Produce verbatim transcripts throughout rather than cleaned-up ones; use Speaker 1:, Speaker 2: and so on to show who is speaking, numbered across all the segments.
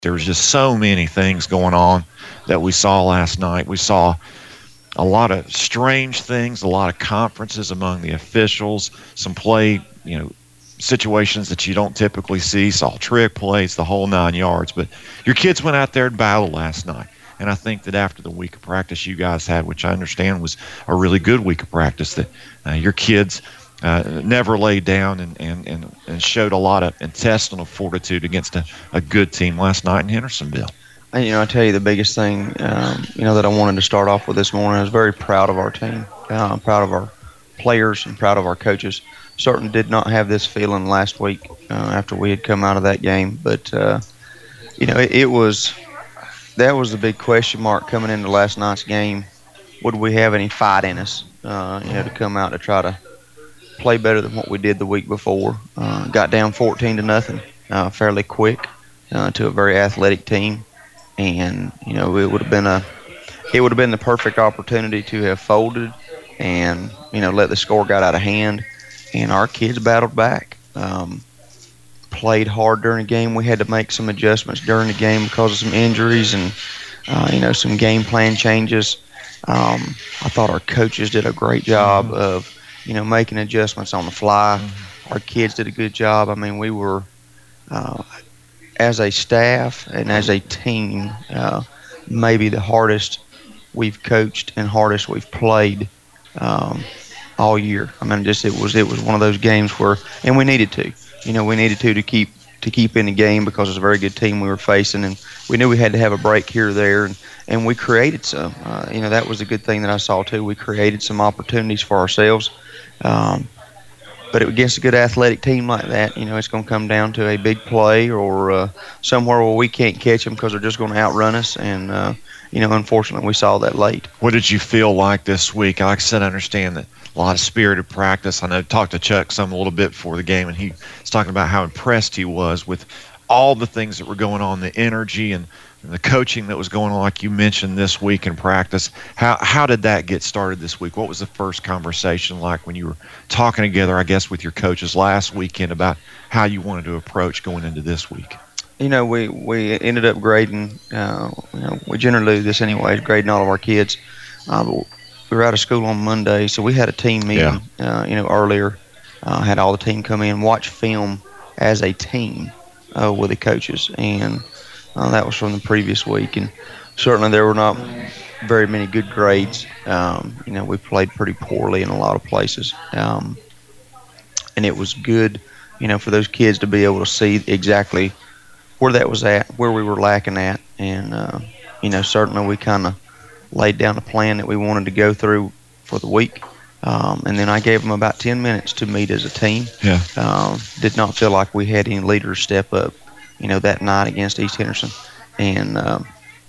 Speaker 1: There was just so many things going on that we saw last night. We saw a lot of strange things, a lot of conferences among the officials, some play, you know, situations that you don't typically see, saw trick plays, the whole nine yards. But your kids went out there and battled last night. And I think that after the week of practice you guys had, which I understand was a really good week of practice, that uh, your kids uh, never laid down and, and, and, and showed a lot of intestinal fortitude against a, a good team last night in Hendersonville.
Speaker 2: And, you know, I tell you the biggest thing, um, you know, that I wanted to start off with this morning, I was very proud of our team. Uh, I'm proud of our players and proud of our coaches. Certainly did not have this feeling last week uh, after we had come out of that game. But, uh, you know, it, it was – that was the big question mark coming into last night's game. Would we have any fight in us, uh, you know, to come out to try to play better than what we did the week before? Uh, got down fourteen to nothing uh, fairly quick uh, to a very athletic team. And, you know, it would have been a – it would have been the perfect opportunity to have folded and, you know, let the score get out of hand. And our kids battled back, um, played hard during the game. We had to make some adjustments during the game because of some injuries and, uh, you know, some game plan changes. Um, I thought our coaches did a great job mm-hmm. of, you know, making adjustments on the fly. Mm-hmm. Our kids did a good job. I mean, we were, uh, as a staff and as a team, uh, maybe the hardest we've coached and hardest we've played um, all year. I mean, just it was it was one of those games where, and we needed to, you know, we needed to to keep to keep in the game because it's a very good team we were facing, and we knew we had to have a break here or there, and, and we created some. Uh, you know, that was a good thing that I saw too. We created some opportunities for ourselves. Um, But against a good athletic team like that, you know, it's going to come down to a big play or uh, somewhere where we can't catch them because they're just going to outrun us. And, uh, you know, unfortunately, we saw that late.
Speaker 1: What did you feel like this week? Like I said, I understand that a lot of spirited practice. I know I talked to Chuck some a little bit before the game, and he was talking about how impressed he was with all the things that were going on, the energy and the coaching that was going on, like you mentioned this week in practice. How how did that get started this week? What was the first conversation like when you were talking together, I guess, with your coaches last weekend about how you wanted to approach going into this week?
Speaker 2: You know, we, we ended up grading, uh, you know, we generally do this anyways, grading all of our kids. Uh, but we were out of school on Monday, so we had a team meeting, yeah. uh, you know, earlier. Uh, had all the team come in, watch film as a team uh, with the coaches. And Uh, that was from the previous week, and certainly there were not very many good grades. Um, you know, we played pretty poorly in a lot of places, um, and it was good, you know, for those kids to be able to see exactly where that was at, where we were lacking at, and uh, you know, certainly we kind of laid down a plan that we wanted to go through for the week. Um, and then I gave them about ten minutes to meet as a team.
Speaker 1: Yeah.
Speaker 2: Um, did not feel like we had any leaders step up, you know, that night against East Henderson. And, um,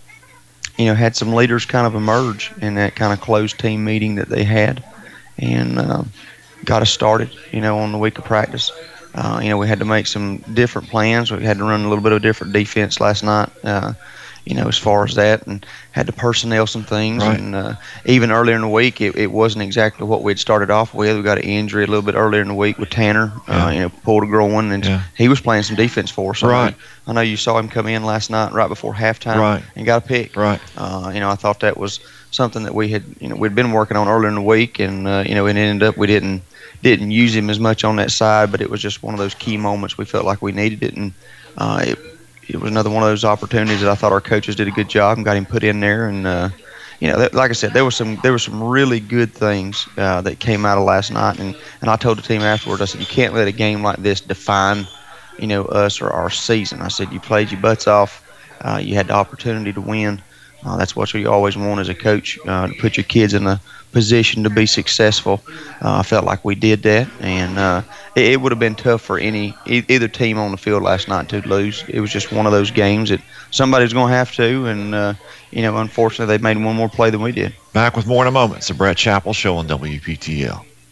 Speaker 2: you know, had some leaders kind of emerge in that kind of closed team meeting that they had, and uh, got us started, you know, on the week of practice. Uh, you know, we had to make some different plans. We had to run a little bit of a different defense last night, uh, you know, as far as that, and had to personnel some things.
Speaker 1: Right.
Speaker 2: And uh, even earlier in the week, it, it wasn't exactly what we had started off with. We got an injury a little bit earlier in the week with Tanner,
Speaker 1: yeah.
Speaker 2: uh, you know, pulled a groin, and yeah. he was playing some defense for us.
Speaker 1: Right.
Speaker 2: I know you saw him come in last night right before halftime
Speaker 1: right.
Speaker 2: and got a pick.
Speaker 1: Right.
Speaker 2: Uh, you know, I thought that was something that we had, you know, we'd been working on earlier in the week, and uh, you know, it ended up we didn't didn't use him as much on that side, but it was just one of those key moments we felt like we needed it, and uh, it, it was another one of those opportunities that I thought our coaches did a good job and got him put in there. And uh, you know, that, like I said, there was some there were some really good things uh, that came out of last night, and and I told the team afterwards, I said, you can't let a game like this define, you know, us or our season. I said, you played your butts off, uh, you had the opportunity to win. Uh, that's what you always want as a coach, uh, to put your kids in a position to be successful. Uh, I felt like we did that, and uh, it, it would have been tough for any e- either team on the field last night to lose. It was just one of those games that somebody's going to have to, and uh, you know, unfortunately, they made one more play than we did.
Speaker 1: Back with more in a moment. It's the Brett Chappell Show on W P T L.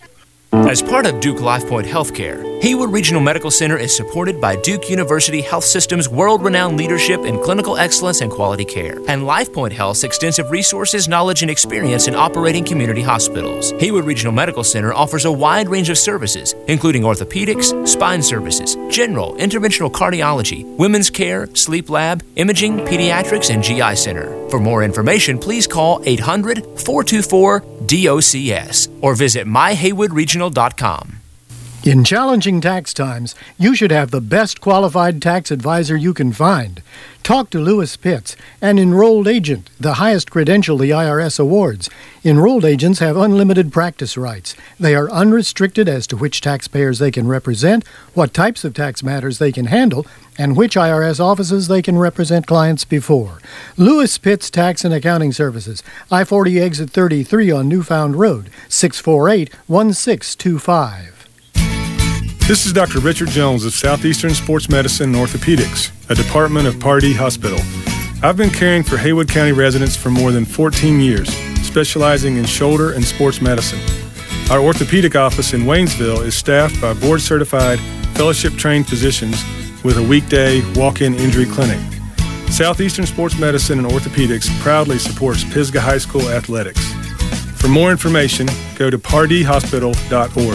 Speaker 3: As part of Duke LifePoint Healthcare, Haywood Regional Medical Center is supported by Duke University Health System's world-renowned leadership in clinical excellence and quality care, and LifePoint Health's extensive resources, knowledge, and experience in operating community hospitals. Haywood Regional Medical Center offers a wide range of services, including orthopedics, spine services, general, interventional cardiology, women's care, sleep lab, imaging, pediatrics, and G I Center. For more information, please call eight hundred, four two four, D O C S or visit my haywood regional dot com.
Speaker 4: In challenging tax times, you should have the best qualified tax advisor you can find. Talk to Lewis Pitts, an enrolled agent, the highest credential the I R S awards. Enrolled agents have unlimited practice rights. They are unrestricted as to which taxpayers they can represent, what types of tax matters they can handle, and which I R S offices they can represent clients before. Lewis Pitts Tax and Accounting Services, I forty exit thirty-three on Newfound Road, six four eight, one six two five.
Speaker 5: This is Doctor Richard Jones of Southeastern Sports Medicine and Orthopedics, a department of Pardee Hospital. I've been caring for Haywood County residents for more than fourteen years, specializing in shoulder and sports medicine. Our orthopedic office in Waynesville is staffed by board-certified, fellowship-trained physicians with a weekday walk-in injury clinic. Southeastern Sports Medicine and Orthopedics proudly supports Pisgah High School athletics. For more information, go to pardee hospital dot org.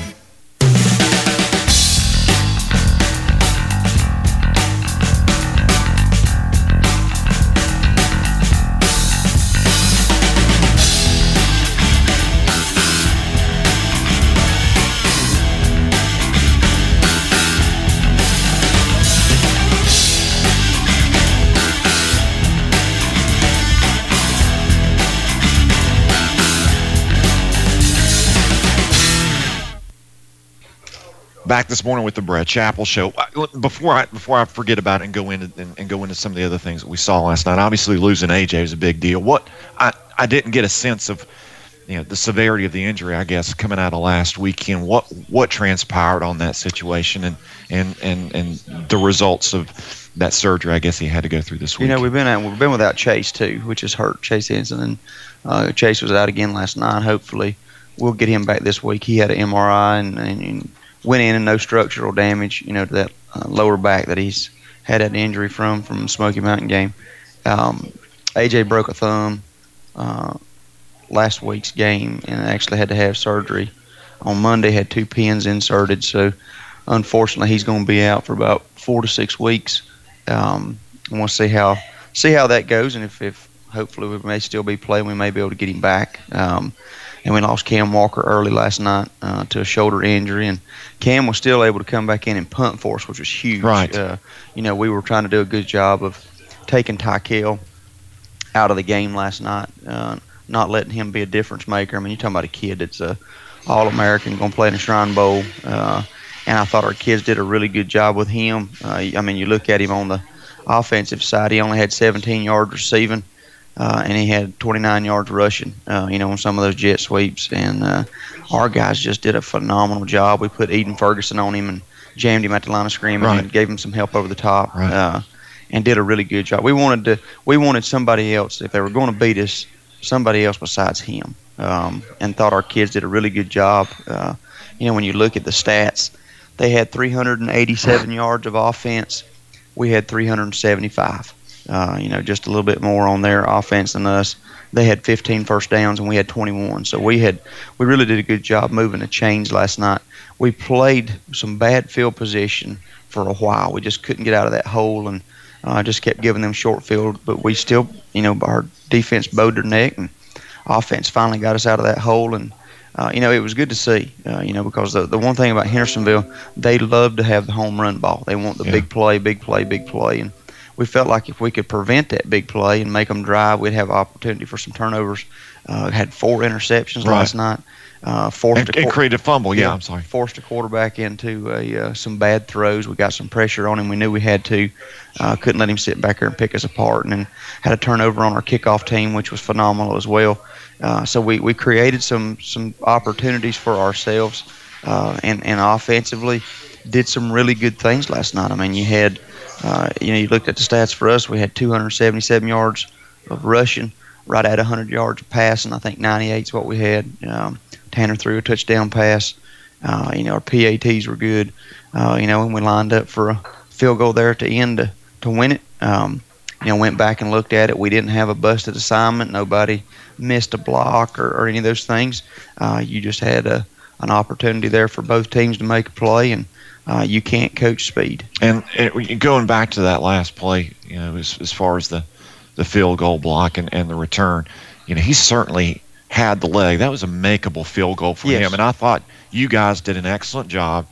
Speaker 1: Back this morning with the Brett Chappell Show. Before I before I forget about it and go into and, and go into some of the other things that we saw last night. Obviously, losing A J was a big deal. What I, I didn't get a sense of, you know, the severity of the injury, I guess, coming out of last weekend. What what transpired on that situation and and, and, and the results of that surgery, I guess, he had to go through this week.
Speaker 2: You know, we've been out, we've been without Chase too, which has hurt Chase Henson, and uh, Chase was out again last night. Hopefully, we'll get him back this week. He had an M R I and. and, and went in and no structural damage, you know, to that uh, lower back that he's had an injury from from the Smoky Mountain game. Um, A J broke a thumb uh, last week's game and actually had to have surgery on Monday. Had two pins inserted, so unfortunately he's going to be out for about four to six weeks. Um, we'll see how see how that goes, and if, if hopefully we may still be playing, we may be able to get him back. Um, And we lost Cam Walker early last night uh, to a shoulder injury. And Cam was still able to come back in and punt for us, which was huge.
Speaker 1: Right.
Speaker 2: Uh, you know, we were trying to do a good job of taking Tykel out of the game last night, uh, not letting him be a difference maker. I mean, you're talking about a kid that's a All-American, going to play in the Shrine Bowl. Uh, and I thought our kids did a really good job with him. Uh, I mean, you look at him on the offensive side, he only had seventeen yards receiving. Uh, and he had twenty-nine yards rushing, uh, you know, on some of those jet sweeps. And uh, our guys just did a phenomenal job. We put Eden Ferguson on him and jammed him at the line of scrimmage
Speaker 1: right.
Speaker 2: and gave him some help over the top,
Speaker 1: right.
Speaker 2: uh, and did a really good job. We wanted to, we wanted somebody else, if they were going to beat us, somebody else besides him. Um, and thought our kids did a really good job. Uh, you know, when you look at the stats, they had three hundred eighty-seven yards of offense. We had three hundred seventy-five. Uh, you know, just a little bit more on their offense than us. They had fifteen first downs and we had twenty-one. So we had, we really did a good job moving the chains last night. We played some bad field position for a while. We just couldn't get out of that hole and uh, just kept giving them short field. But we still, you know, our defense bowed their neck and offense finally got us out of that hole. And uh, you know, it was good to see. Uh, you know, because the the one thing about Hendersonville, they love to have the home run ball. They want the yeah. big play, big play, big play, and we felt like if we could prevent that big play and make them drive, we'd have opportunity for some turnovers. Uh, had four interceptions
Speaker 1: right.
Speaker 2: last night. Uh, forced
Speaker 1: and,
Speaker 2: a
Speaker 1: and created a fumble. Yeah, yeah, I'm sorry.
Speaker 2: Forced a quarterback into a, uh, some bad throws. We got some pressure on him. We knew we had to. Uh, couldn't let him sit back there and pick us apart. And then had a turnover on our kickoff team, which was phenomenal as well. Uh, so we, we created some some opportunities for ourselves, uh, and and offensively did some really good things last night. I mean, you had. Uh, you know, you looked at the stats for us. We had two hundred seventy-seven yards of rushing, right at one hundred yards of passing. I think ninety-eight is what we had. Um, Tanner threw a touchdown pass. Uh, you know, our P A Ts were good. Uh, you know, and we lined up for a field goal there at the end to, to win it. Um, you know, went back and looked at it. We didn't have a busted assignment. Nobody missed a block or, or any of those things. Uh, you just had a, an opportunity there for both teams to make a play, and uh, you can't coach speed.
Speaker 1: And it, going back to that last play, you know, as, as far as the, the field goal block and, and the return, you know, he certainly had the leg. That was a makeable field goal for
Speaker 2: yes.
Speaker 1: him. And I thought you guys did an excellent job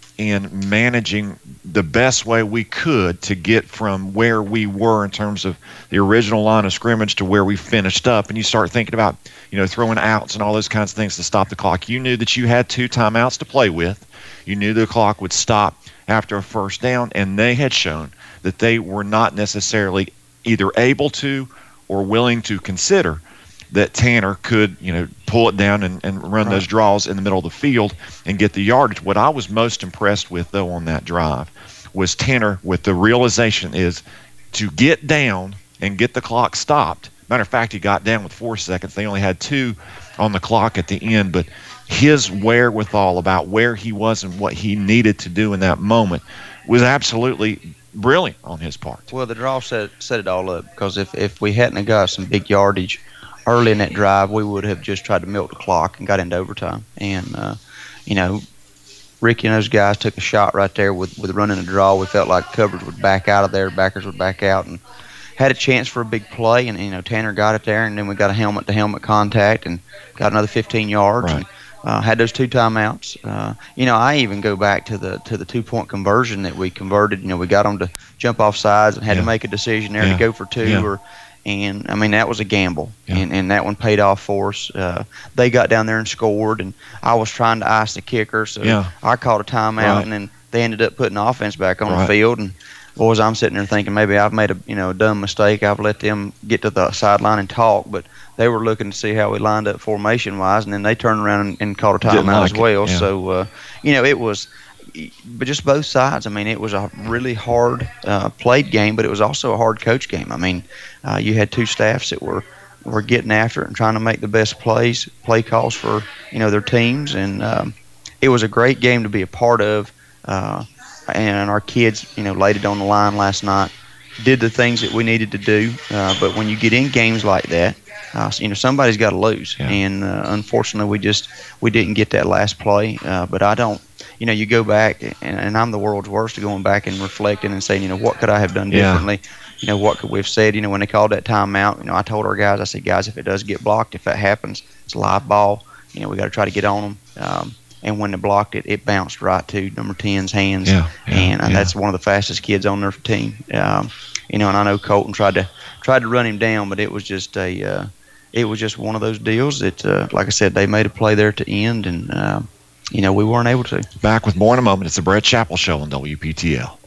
Speaker 1: in managing the best way we could to get from where we were in terms of the original line of scrimmage to where we finished up. And you start thinking about, you know, throwing outs and all those kinds of things to stop the clock. You knew that you had two timeouts to play with. You knew the clock would stop after a first down, and they had shown that they were not necessarily either able to or willing to consider that Tanner could, you know, pull it down and, and run right. those draws in the middle of the field and get the yardage. What I was most impressed with, though, on that drive was Tanner with the realization is to get down and get the clock stopped. Matter of fact, he got down with four seconds. They only had two on the clock at the end, but his wherewithal about where he was and what he needed to do in that moment was absolutely brilliant on his part.
Speaker 2: Well, the draw set, set it all up, because if, if we hadn't got some big yardage early in that drive, we would have just tried to milk the clock and got into overtime. And, uh, you know, Ricky and those guys took a shot right there with, with running a draw. We felt like coverage would back out of there, backers would back out, and had a chance for a big play. And, you know, Tanner got it there, and then we got a helmet-to-helmet contact and got another fifteen yards.
Speaker 1: Right.
Speaker 2: And, Uh, had those two timeouts. Uh, you know, I even go back to the to the two-point conversion that we converted. You know, we got them to jump off sides and had
Speaker 1: yeah.
Speaker 2: to make a decision there
Speaker 1: yeah.
Speaker 2: to go for two.
Speaker 1: Yeah.
Speaker 2: or And, I mean, that was a gamble,
Speaker 1: yeah.
Speaker 2: and, and that one paid off for us. Uh, they got down there and scored, and I was trying to ice the kicker, so
Speaker 1: yeah.
Speaker 2: I called a timeout,
Speaker 1: right.
Speaker 2: and then they ended up putting offense back on
Speaker 1: right.
Speaker 2: the field. And, boys, I'm sitting there thinking maybe I've made a you know a dumb mistake. I've let them get to the sideline and talk, but they were looking to see how we lined up formation-wise, and then they turned around and, and called a timeout
Speaker 1: like
Speaker 2: as well.
Speaker 1: yeah.
Speaker 2: So, uh, you know, it was – but just both sides. I mean, it was a really hard uh, played game, but it was also a hard coach game. I mean, uh, you had two staffs that were, were getting after it and trying to make the best plays, play calls for, you know, their teams. And um, it was a great game to be a part of. Uh, and our kids, you know, laid it on the line last night, did the things that we needed to do. Uh, but when you get in games like that, Uh, you know, somebody's got to lose,
Speaker 1: yeah.
Speaker 2: and uh, unfortunately, we just we didn't get that last play. Uh, but I don't, you know, you go back, and, and I'm the world's worst at going back and reflecting and saying, you know, what could I have done differently? Yeah. You know, what could we have said? You know, when they called that timeout, you know, I told our guys, I said, guys, if it does get blocked, if that happens, it's a live ball. You know, we got to try to get on them. Um, and when they blocked it, it bounced right to number ten's hands,
Speaker 1: yeah, yeah,
Speaker 2: and, and
Speaker 1: yeah.
Speaker 2: that's one of the fastest kids on their team. Um, you know, and I know Colton tried to tried to run him down, but it was just a uh, It was just one of those deals that, uh, like I said, they made a play there to end, and, uh, you know, we weren't able to.
Speaker 1: Back with more in a moment. It's the Brett Chappell Show on W P T L.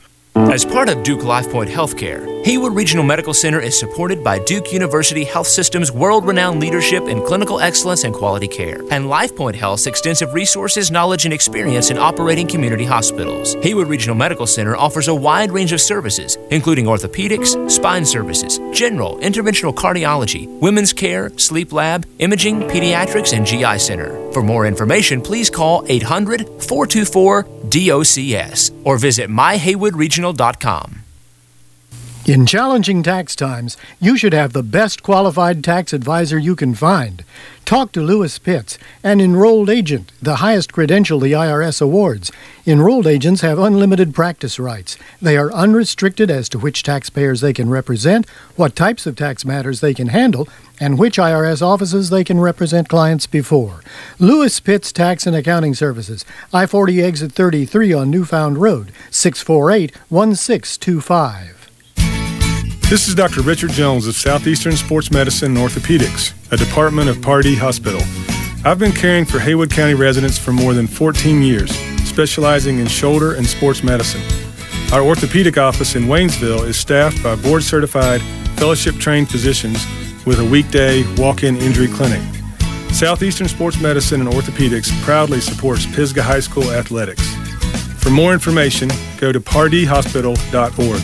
Speaker 3: As part of Duke LifePoint Healthcare, Haywood Regional Medical Center is supported by Duke University Health System's world-renowned leadership in clinical excellence and quality care, and LifePoint Health's extensive resources, knowledge, and experience in operating community hospitals. Haywood Regional Medical Center offers a wide range of services, including orthopedics, spine services, general, interventional cardiology, women's care, sleep lab, imaging, pediatrics, and G I Center. For more information, please call eight hundred, four two four, D O C S or visit my haywood regional dot com.
Speaker 4: In challenging tax times, you should have the best qualified tax advisor you can find. Talk to Lewis Pitts, an enrolled agent, the highest credential the I R S awards. Enrolled agents have unlimited practice rights. They are unrestricted as to which taxpayers they can represent, what types of tax matters they can handle, and which I R S offices they can represent clients before. Lewis Pitts Tax and Accounting Services, I forty exit thirty-three on Newfound Road, six four eight, one six two five.
Speaker 5: This is Doctor Richard Jones of Southeastern Sports Medicine and Orthopedics, a department of Pardee Hospital. I've been caring for Haywood County residents for more than fourteen years, specializing in shoulder and sports medicine. Our orthopedic office in Waynesville is staffed by board-certified, fellowship-trained physicians with a weekday walk-in injury clinic. Southeastern Sports Medicine and Orthopedics proudly supports Pisgah High School athletics. For more information, go to pardee hospital dot org.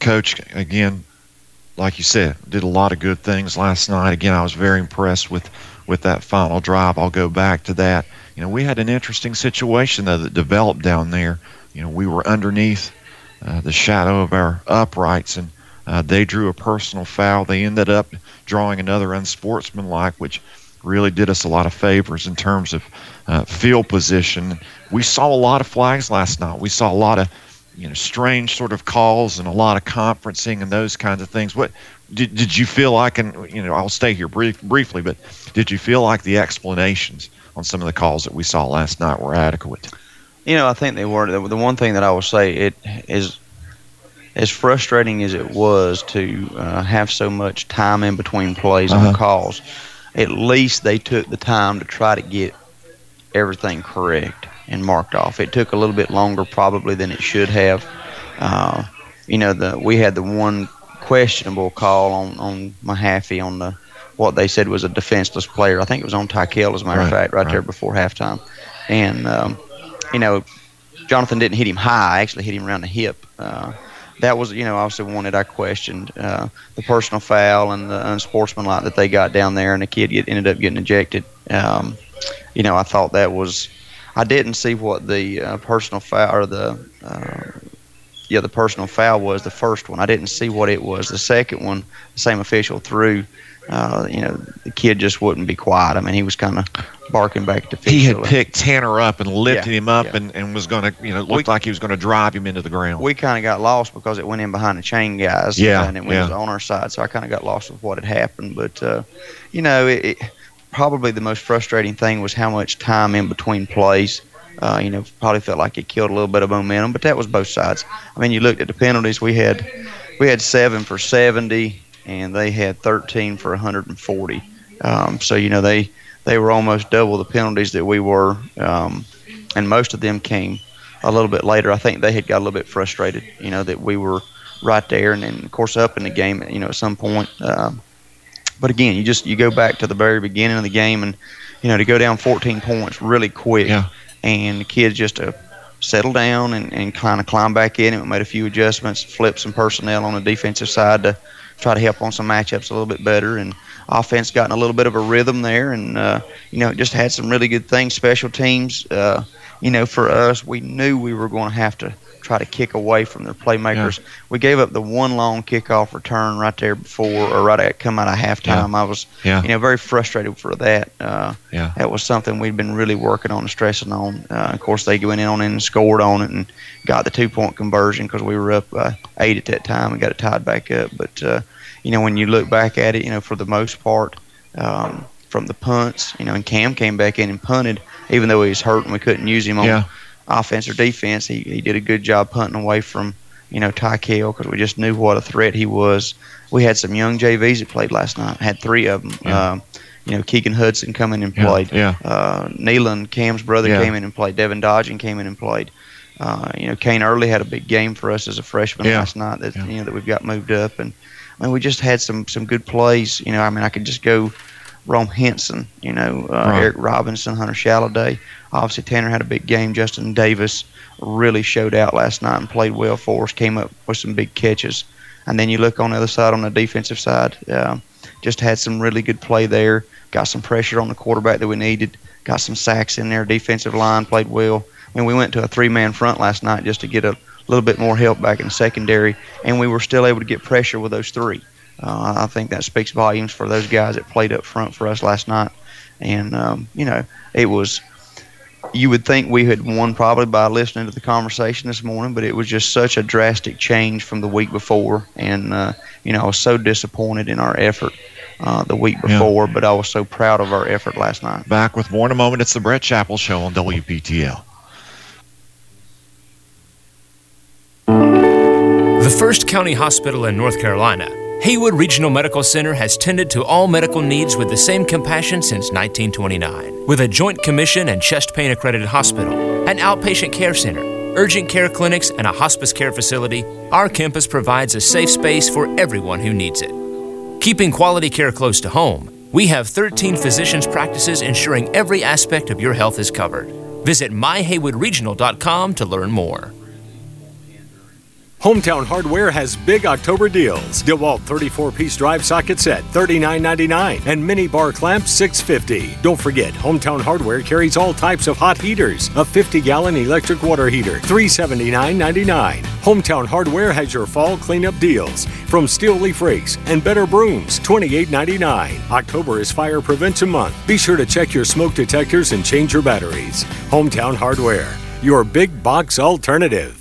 Speaker 1: Coach, again, like you said, did a lot of good things last night. Again, I was very impressed with, with that final drive. I'll go back to that. You know, we had an interesting situation, though, that developed down there. You know, we were underneath uh, the shadow of our uprights, and uh, they drew a personal foul. They ended up drawing another unsportsmanlike, which really did us a lot of favors in terms of uh, field position. We saw a lot of flags last night. We saw a lot of, you know, strange sort of calls and a lot of conferencing and those kinds of things. What did did you feel like? And you know, I'll stay here brief, briefly, but did you feel like the explanations on some of the calls that we saw last night were adequate?
Speaker 2: You know, I think they were. The one thing that I will say, it is as frustrating as it was to uh, have so much time in between plays uh-huh. on calls. At least they took the time to try to get everything correct and marked off. It took a little bit longer probably than it should have. Uh, you know, the we had the one questionable call on, on Mahaffey on the what they said was a defenseless player. I think it was on Tykel, as a matter
Speaker 1: right,
Speaker 2: of fact, right, right there before halftime. And, um, you know, Jonathan didn't hit him high. Actually hit him around the hip. Uh, that was, you know, also one that I questioned. Uh, the personal foul and the unsportsmanlike that they got down there, and the kid get, ended up getting ejected. Um, you know, I thought that was – I didn't see what the uh, personal foul or the uh, – yeah, the personal foul was, the first one. I didn't see what it was. The second one, the same official threw. Uh, you know, the kid just wouldn't be quiet. I mean, he was kind of barking back at the field.
Speaker 1: He had picked Tanner up and lifted
Speaker 2: yeah,
Speaker 1: him up
Speaker 2: yeah.
Speaker 1: and, and was going to, you know, looked we, like he was going to drive him into the ground.
Speaker 2: We kind of got lost because it went in behind the chain guys.
Speaker 1: Yeah,
Speaker 2: and it
Speaker 1: yeah.
Speaker 2: was on our side, so I kind of got lost with what had happened. But, uh, you know, it, it, probably the most frustrating thing was how much time in between plays. Uh, you know, probably felt like it killed a little bit of momentum, but that was both sides. I mean, you looked at the penalties. We had we had seven for seventy, and they had thirteen for one hundred forty. Um, so, you know, they, they were almost double the penalties that we were, um, and most of them came a little bit later. I think they had got a little bit frustrated, you know, that we were right there and then, of course, up in the game, you know, at some point. Um, but, again, you just you go back to the very beginning of the game and, you know, to go down fourteen points really quick.
Speaker 1: Yeah.
Speaker 2: And the kids just to settle down and, and kind of climb back in. We made a few adjustments, flipped some personnel on the defensive side to try to help on some matchups a little bit better. And offense got in a little bit of a rhythm there. And, uh, you know, just had some really good things. Special teams, uh, you know, for us, we knew we were going to have to try to kick away from their playmakers. Yeah. We gave up the one long kickoff return right there before, or right at come out of halftime. Yeah. I was, yeah. you know, very frustrated for that. Uh, yeah. That was something we'd been really working on and stressing on. Uh, of course, they went in on it and scored on it and got the two-point conversion because we were up uh, eight at that time and got it tied back up. But, uh, you know, when you look back at it, you know, for the most part, um, from the punts, you know, and Cam came back in and punted, even though he was hurt and we couldn't use him on yeah. offense or defense. He he did a good job punting away from, you know, Tykel because we just knew what a threat he was. We had some young J Vs that played last night. Had three of them. Yeah. Um, you know, Keegan Hudson come in and played.
Speaker 1: Yeah. yeah.
Speaker 2: Uh, Nealon, Cam's brother, yeah. came in and played. Devin Dodgen came in and played. Uh, you know, Kane Early had a big game for us as a freshman yeah. last night. That yeah. you know that we've got moved up, and I mean we just had some some good plays. You know, I mean I could just go. Rome Henson, you know, uh, right. Eric Robinson, Hunter Shalloday. Obviously, Tanner had a big game. Justin Davis really showed out last night and played well for us, came up with some big catches. And then you look on the other side, on the defensive side, uh, just had some really good play there, got some pressure on the quarterback that we needed, got some sacks in there. Defensive line played well. I mean, we went to a three-man front last night just to get a little bit more help back in the secondary, and we were still able to get pressure with those three. Uh, I think that speaks volumes for those guys that played up front for us last night. And, um, you know, it was – you would think we had won probably by listening to the conversation this morning, but it was just such a drastic change from the week before. And, uh, you know, I was so disappointed in our effort uh, the week before, yeah. but I was so proud of our effort last night.
Speaker 1: Back with more in a moment. It's the Brett Chappell Show on W P T L.
Speaker 3: The First County Hospital in North Carolina, Haywood Regional Medical Center has tended to all medical needs with the same compassion since nineteen twenty-nine. With a Joint Commission and chest pain accredited hospital, an outpatient care center, urgent care clinics, and a hospice care facility, our campus provides a safe space for everyone who needs it. Keeping quality care close to home, we have thirteen physicians' practices ensuring every aspect of your health is covered. Visit my haywood regional dot com to learn more.
Speaker 6: Hometown Hardware has big October deals. DeWalt thirty-four piece drive socket set, thirty-nine ninety-nine, and mini bar clamp, six fifty. Don't forget, Hometown Hardware carries all types of hot heaters. A fifty gallon electric water heater, three seventy-nine ninety-nine. Hometown Hardware has your fall cleanup deals, from steel leaf rakes and better brooms, twenty-eight ninety-nine. October is Fire Prevention Month. Be sure to check your smoke detectors and change your batteries. Hometown Hardware, your big box alternative.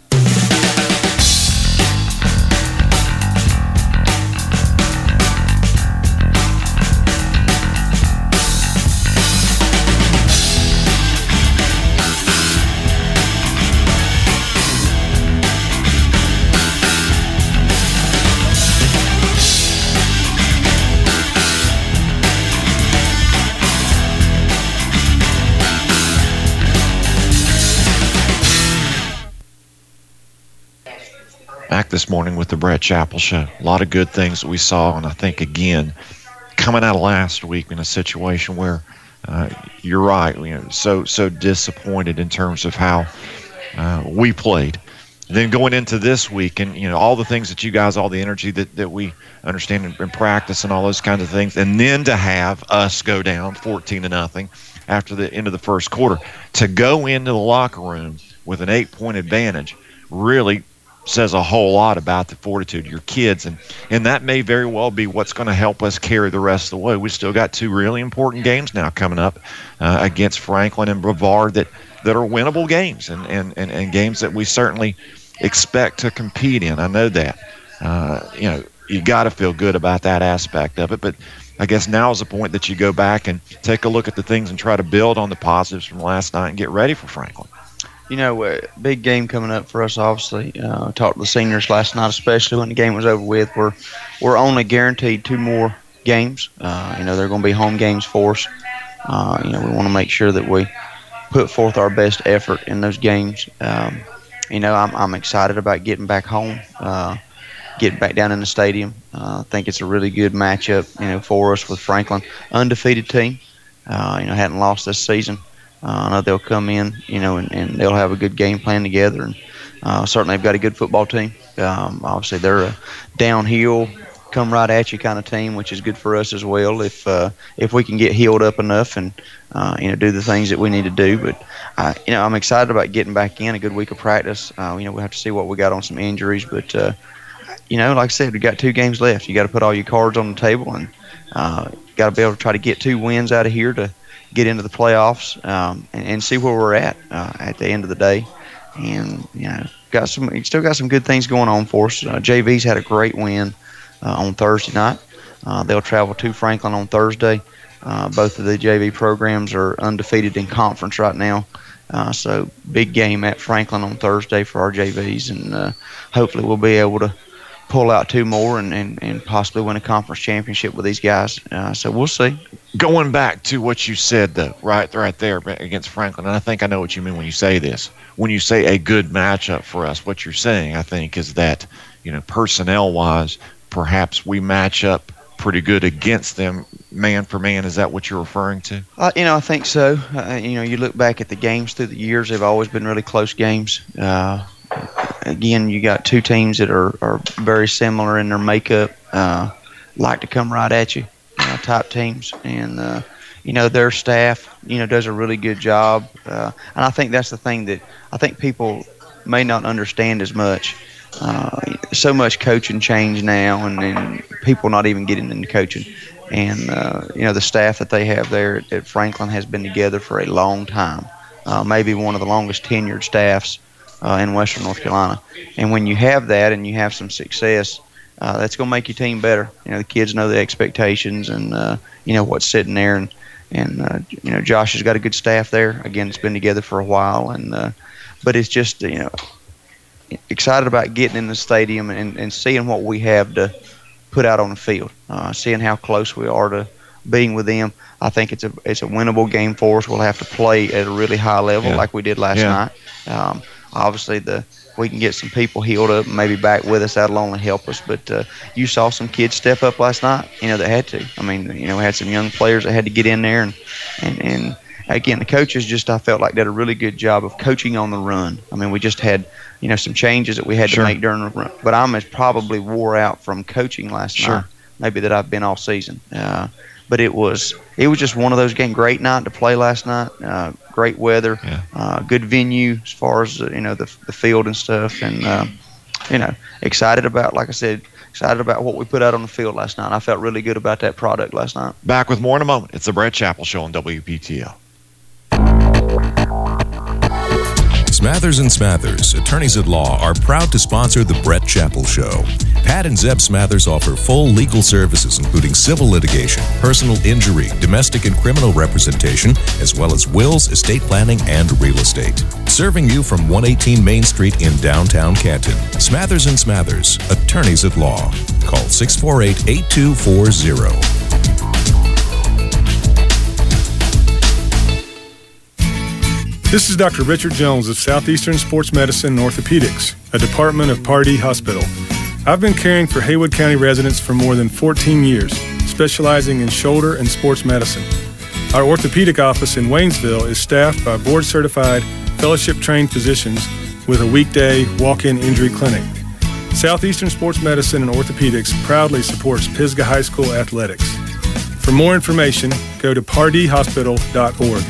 Speaker 1: Back this morning with the Brett Chappell Show. A lot of good things that we saw, and I think, again, coming out of last week in a situation where uh, you're right, you know, so so disappointed in terms of how uh, we played. And then going into this week, and you know, all the things that you guys, all the energy that, that we understand in, in practice and all those kinds of things, and then to have us go down fourteen to nothing after the end of the first quarter, to go into the locker room with an eight-point advantage, really says a whole lot about the fortitude of your kids, and and that may very well be what's going to help us carry the rest of the way. We still got two really important games now coming up uh, against Franklin and Brevard that that are winnable games, and and and, and games that we certainly expect to compete in. I know that. Uh, you know, you got to feel good about that aspect of it, but I guess now is the point that you go back and take a look at the things and try to build on the positives from last night and get ready for Franklin.
Speaker 2: You know, uh, big game coming up for us, obviously. Uh, talked to the seniors last night, especially when the game was over with. We're, we're only guaranteed two more games. Uh, you know, they're going to be home games for us. Uh, you know, we want to make sure that we put forth our best effort in those games. Um, you know, I'm, I'm excited about getting back home, uh, getting back down in the stadium. Uh, I think it's a really good matchup, you know, for us with Franklin. Undefeated team, uh, you know, hadn't lost this season. Uh, I know they'll come in, you know, and, and they'll have a good game plan together. And uh, certainly they've got a good football team. Um, obviously, they're a downhill, come right at you kind of team, which is good for us as well if uh, if we can get healed up enough and, uh, you know, do the things that we need to do. But, uh, you know, I'm excited about getting back in, a good week of practice. Uh, you know, we'll have to see what we got on some injuries. But, uh, you know, like I said, we've got two games left. You got to put all your cards on the table, and uh, got to be able to try to get two wins out of here to get into the playoffs, um, and, and see where we're at uh, at the end of the day. And, you know, got some, still got some good things going on for us. Uh, J V's had a great win uh, on Thursday night. Uh, they'll travel to Franklin on Thursday. Uh, both of the J V programs are undefeated in conference right now. Uh, so big game at Franklin on Thursday for our J Vs, and uh, hopefully we'll be able to pull out two more and, and, and possibly win a conference championship with these guys. Uh, so we'll see.
Speaker 1: Going back to what you said, though, right, right there against Franklin, and I think I know what you mean when you say this. When you say a good matchup for us, what you're saying, I think, is that, you know, personnel-wise, perhaps we match up pretty good against them, man for man. Is that what you're referring to?
Speaker 2: Uh, you know, I think so. Uh, you know, you look back at the games through the years; they've always been really close games. Uh, again, you got two teams that are, are very similar in their makeup, uh, like to come right at you, uh, type teams. And, uh, you know, their staff, you know, does a really good job. Uh, and I think that's the thing that I think people may not understand as much. Uh, so much coaching change now, and, and people not even getting into coaching. And, uh, you know, the staff that they have there at, at Franklin has been together for a long time, uh, maybe one of the longest tenured staffs Uh, in Western North Carolina. And when you have that and you have some success, uh, that's going to make your team better. You know, the kids know the expectations and, uh, you know, what's sitting there. And, and uh, you know, Josh has got a good staff there. Again, it's been together for a while. And uh, but it's just, you know, excited about getting in the stadium and, and seeing what we have to put out on the field, uh, seeing how close we are to being with them. I think it's a it's a winnable game for us. We'll have to play at a really high level yeah. like we did last yeah. night. Um, Obviously, the if we can get some people healed up and maybe back with us, that'll only help us. But uh, you saw some kids step up last night, you know, that had to. I mean, you know, we had some young players that had to get in there and, and, and again, the coaches just, I felt like, did a really good job of coaching on the run. I mean, we just had, you know, some changes that we had
Speaker 1: Sure.
Speaker 2: to make during the run. But I'm as probably wore out from coaching last
Speaker 1: Sure.
Speaker 2: night, maybe that I've been all season. Uh, but it was it was just one of those games. Great night to play last night. Uh, great weather.
Speaker 1: Yeah.
Speaker 2: Uh, good venue as far as, uh, you know, the the field and stuff. And, uh, you know, excited about, like I said, excited about what we put out on the field last night. I felt really good about that product last night.
Speaker 1: Back with more in a moment. It's the Brett Chappell Show on W P T L.
Speaker 7: Smathers and Smathers, attorneys at law, are proud to sponsor the Brett Chappell Show. Pat and Zeb Smathers offer full legal services, including civil litigation, personal injury, domestic and criminal representation, as well as wills, estate planning, and real estate. Serving you from one eighteen Main Street in downtown Canton. Smathers and Smathers, attorneys at law. Call six four eight, eight two four zero.
Speaker 5: This is Doctor Richard Jones of Southeastern Sports Medicine and Orthopedics, a department of Pardee Hospital. I've been caring for Haywood County residents for more than fourteen years, specializing in shoulder and sports medicine. Our orthopedic office in Waynesville is staffed by board-certified, fellowship-trained physicians with a weekday walk-in injury clinic. Southeastern Sports Medicine and Orthopedics proudly supports Pisgah High School athletics. For more information, go to pardee hospital dot org.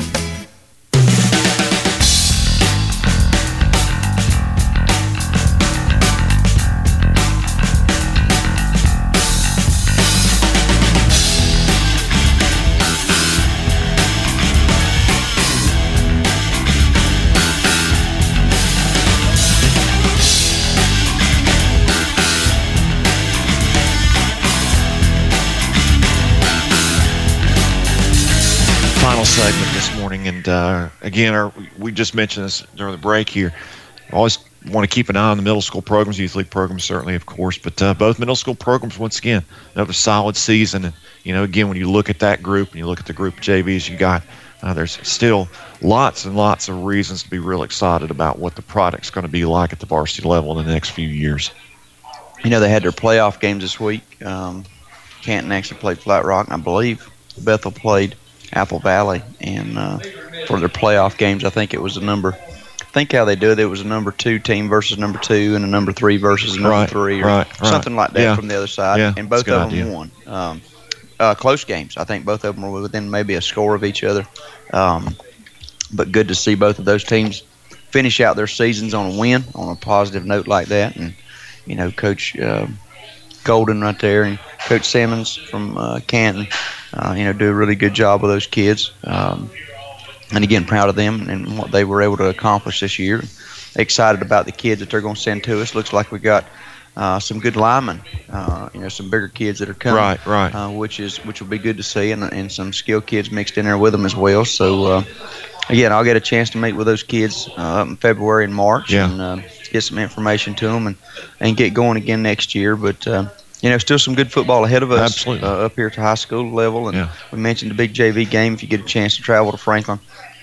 Speaker 1: Final segment this morning, and uh, again, our, we just mentioned this during the break here. Always want to keep an eye on the middle school programs, youth league programs, certainly, of course, but uh, both middle school programs, once again, another solid season. And you know, again, when you look at that group and you look at the group of J Vs you got, uh, there's still lots and lots of reasons to be real excited about what the product's going to be like at the varsity level in the next few years.
Speaker 2: You know, they had their playoff games this week. Um, Canton actually played Flat Rock, and I believe Bethel played Apple Valley. And uh, for their playoff games, I think it was a number, I think how they do it, it was a number two team versus number two and a number three versus a number
Speaker 1: Right,
Speaker 2: three or
Speaker 1: right, right.
Speaker 2: something like that
Speaker 1: Yeah.
Speaker 2: from the other side.
Speaker 1: Yeah,
Speaker 2: and both
Speaker 1: that's a
Speaker 2: of
Speaker 1: good
Speaker 2: them
Speaker 1: idea.
Speaker 2: won. Um, uh, close games. I think both of them were within maybe a score of each other. Um, but good to see both of those teams finish out their seasons on a win, on a positive note like that. And, you know, Coach uh, Golden right there and Coach Simmons from uh, Canton, uh, you know, do a really good job with those kids. Um, and, again, proud of them and what they were able to accomplish this year. Excited about the kids that they're going to send to us. Looks like we got uh, some good linemen, uh, you know, some bigger kids that are coming.
Speaker 1: Right, right.
Speaker 2: Uh, which is which will be good to see, and, and some skilled kids mixed in there with them as well. So, uh, again, I'll get a chance to meet with those kids uh, in February and March
Speaker 1: Yeah.
Speaker 2: and uh, get some information to them and, and get going again next year. But, uh, you know, still some good football ahead of us.
Speaker 1: Absolutely.
Speaker 2: Uh, up here at the high school level. And
Speaker 1: Yeah.
Speaker 2: we mentioned the big J V game. If you get a chance to travel to Franklin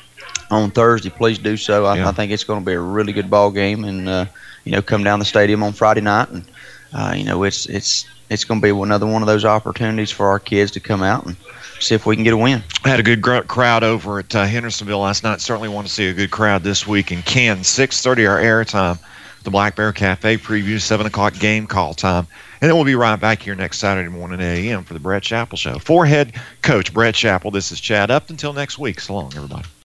Speaker 2: on Thursday, please do so. I,
Speaker 1: Yeah.
Speaker 2: I think it's going to be a really good ball game, and uh, you know, come down the stadium on Friday night, and uh, you know, it's it's it's going to be another one of those opportunities for our kids to come out and see if we can get a win.
Speaker 1: Had a good gr- crowd over at uh, Hendersonville last night. Certainly want to see a good crowd this week in Canton. six thirty our airtime. The Black Bear Cafe preview, seven o'clock game call time. And then we'll be right back here next Saturday morning at eight a.m. for the Brett Chappell Show. For head coach Brett Chappell, this is Chad. Up until next week. So long, everybody.